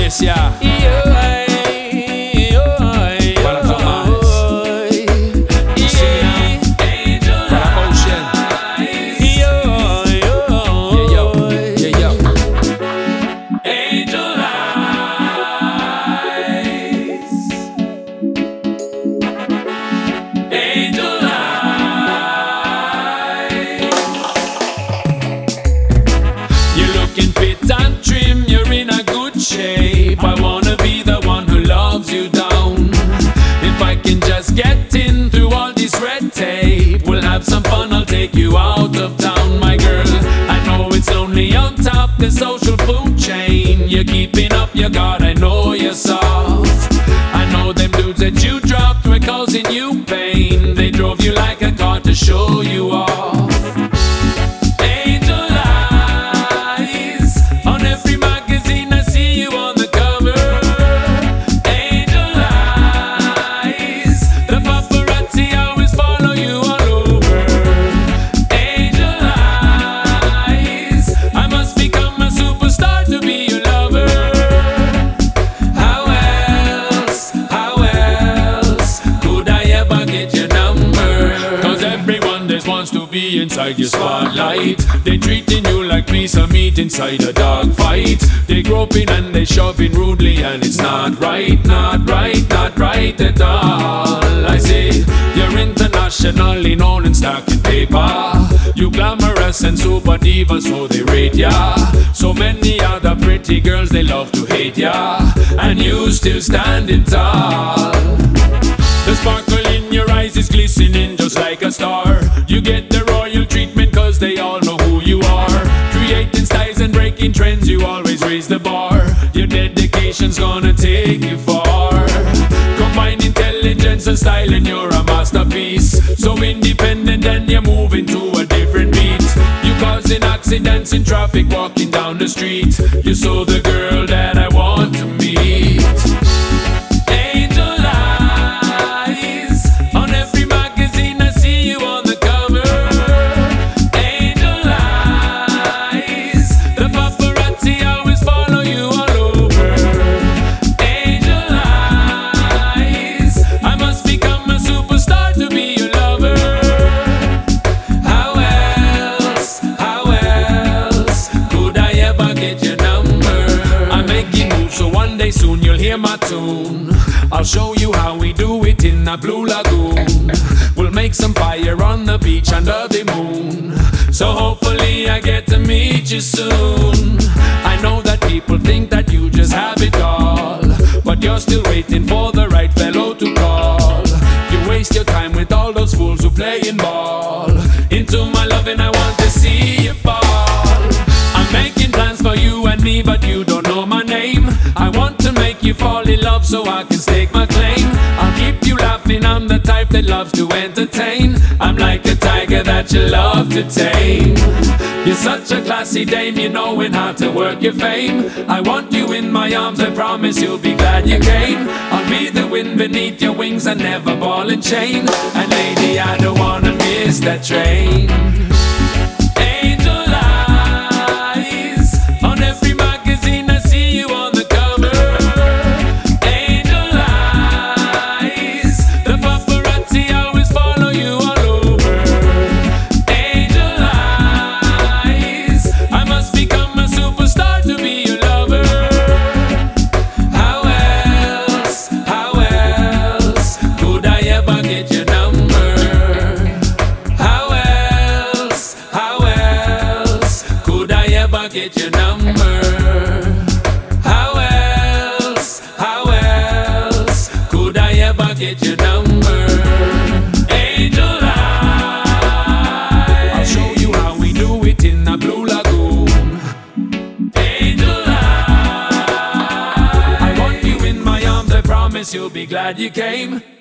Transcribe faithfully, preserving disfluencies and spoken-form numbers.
Valencia. Para Tomás. Para Ocean. Yeah, yo. Yeah, yo. Angel eyes. Angel eyes. You're looking fit and trim, you're in a good shape. I wanna be the one who loves you down. If I can just get in through all this red tape, we'll have some fun, I'll take you out of town, my girl. I know it's lonely on top the social food chain. You're keeping up your guard, I know you're soft. I know them dudes that you dropped were causing you pain. They drove you like a car to show you off. Angel eyes, on every magazine I see you on the cover. Angel eyes, the paparazzi always follow you all over. Angel eyes, I must become a superstar to be your lover. How else, how else could I ever get your number? Cause everyone just wants to be inside your spotlight. They treating you like piece of meat inside a dog fight. They groping and they shoving rudely, and it's not right, not right, not right at all. I say you're internationally known and stacking paper. You glamorous and super diva, so they rate ya. So many other pretty girls, they love to hate ya, and you still standing tall. The sparkle in your eyes is glistening just like a star. You get the royal treatment cause they all know who you are. Creating styles and breaking trends, you always raise the bar. Your dedication's gonna take you far. Combine intelligence and style and you're a masterpiece. So independent and you're moving to a different beat. You causing accidents in traffic walking down the street. You're so the girl that I want to meet. Angel eyes, on every magazine I see you on the cover. Angel eyes, the paparazzi always follow you all over. Angel eyes, I must become a superstar to be your lover. How else, how else could I ever get your number? I'm making moves so one day soon you'll hear my tune. I'll show you how we do it in a blue lagoon. We'll make some fire on the beach under the moon. So hopefully I get to meet you soon. I know that people think that you just have it all, but you're still waiting for the right fellow to call. You waste your time with all those fools who playing ball. Into my loving I want to see you fall. I'm making plans for you and me, but you don't know my name. I want to make you fall in love so I can stake my claim. I'll keep you laughing, I'm the type that loves to entertain. I'm like a tiger that you love to tame. You're such a classy dame, you knowing how to work your fame. I want you in my arms, I promise you'll be glad you came. I'll be the wind beneath your wings and never ball and chain. And lady, I don't wanna miss that train. Angel eyes, on every magazine I see you on the cover. Angel eyes, the paparazzi always follow you all over. Angel eyes, I must become a superstar to be your lover. How else, how else could I ever get your number? How else, how else could I ever get your number? How else, how else could I ever get your number? Angel eyes, I'll show you how we do it in a blue lagoon. Angel eyes, I want you in my arms, I promise you'll be glad you came.